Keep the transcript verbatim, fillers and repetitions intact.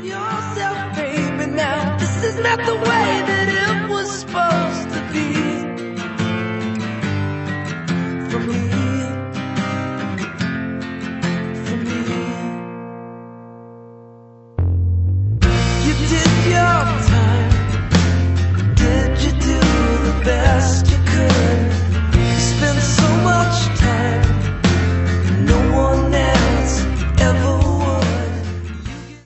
yourself, baby. Now this is not the way that it was supposed to be. For me, for me. You did